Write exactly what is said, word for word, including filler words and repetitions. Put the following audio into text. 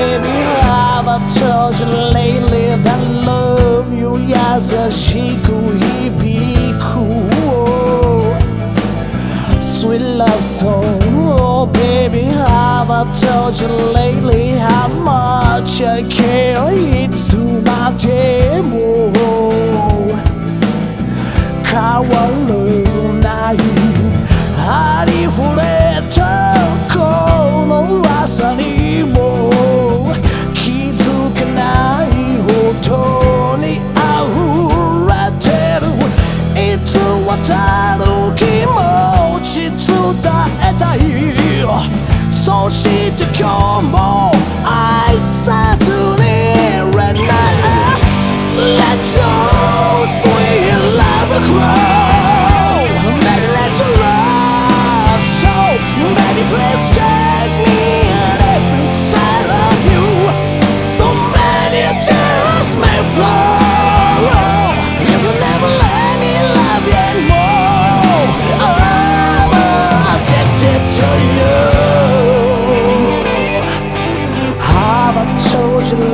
baby, have I told you lately that love you 優しく響く Sweet love song, oh baby, have I told you lately how much I care いつまでも変わらないありふれたこの朝にも気づかないほどに溢れてるいつ渡る気持ち伝えたいそして今日も愛さずに Red night Let your sweet love grow Baby let your love show Baby please take me at every side of you So many tears may flow You will never let me love you anymore I'm addicted to you Have I told you